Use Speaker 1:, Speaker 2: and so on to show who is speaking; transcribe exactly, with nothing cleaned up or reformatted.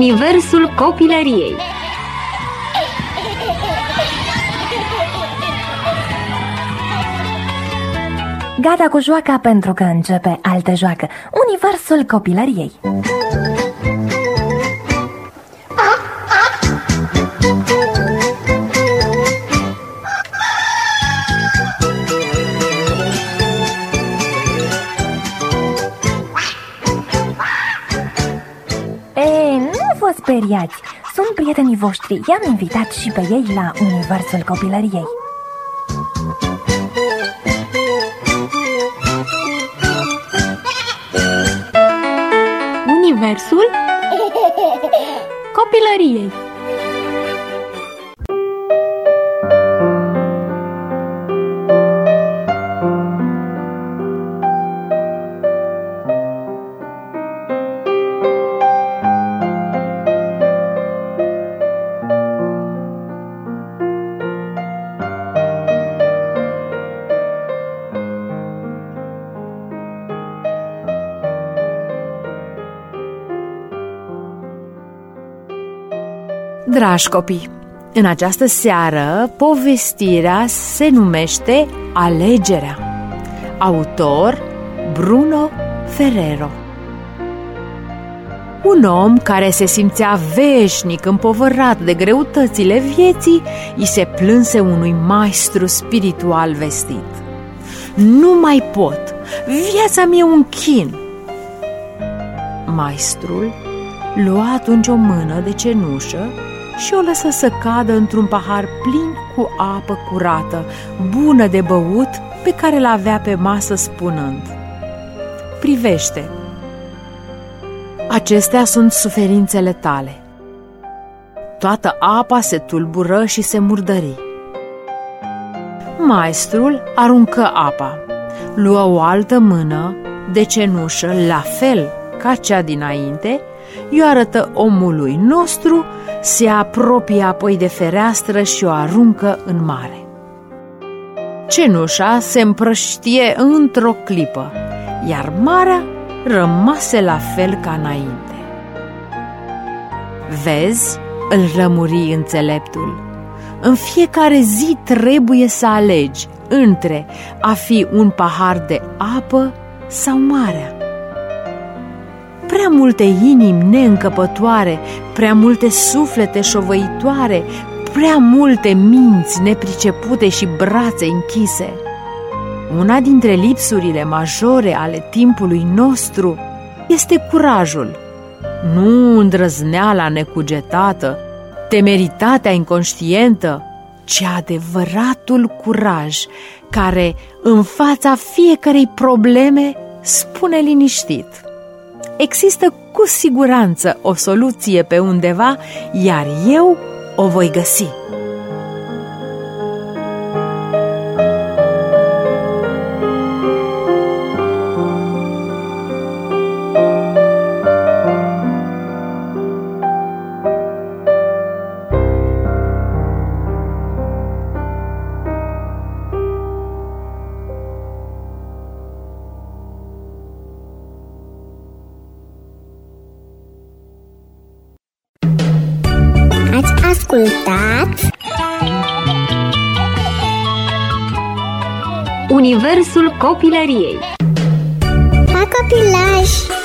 Speaker 1: Universul copilăriei.
Speaker 2: Gata cu joaca pentru că începe altă joacă. Universul copilăriei. E, nu vă speriați, sunt prietenii voștri. I-am invitat și pe ei la Universul copilăriei.
Speaker 1: Universul copilăriei.
Speaker 3: Dragi copii, în această seară povestirea se numește Alegerea. Autor Bruno Ferrero. Un om care se simțea veșnic împovărat de greutățile vieții, îi se plânse unui maestru spiritual vestit: "Nu mai pot, viața mie e un chin." Maestrul lua atunci o mână de cenușă și o lăsă să cadă într-un pahar plin cu apă curată, bună de băut, pe care l-avea pe masă, spunând: "Privește, acestea sunt suferințele tale." Toată apa se tulbură și se murdări. Maestrul aruncă apa, luă o altă mână de cenușă, la fel ca cea dinainte, i-o arătă omului nostru, se apropie apoi de fereastră și o aruncă în mare. Cenușa se împrăștie într-o clipă, iar marea rămase la fel ca înainte. "Vezi?" îl lămuri înțeleptul. "În fiecare zi trebuie să alegi între a fi un pahar de apă sau marea. Prea multe inimi neîncăpătoare, prea multe suflete șovăitoare, prea multe minți nepricepute și brațe închise. Una dintre lipsurile majore ale timpului nostru este curajul, nu îndrăzneala necugetată, temeritatea inconștientă, ci adevăratul curaj care, în fața fiecărei probleme, spune liniștit: există cu siguranță o soluție pe undeva, iar eu o voi găsi."
Speaker 4: Ascultat
Speaker 1: Universul copilăriei.
Speaker 4: Pa, copilaj!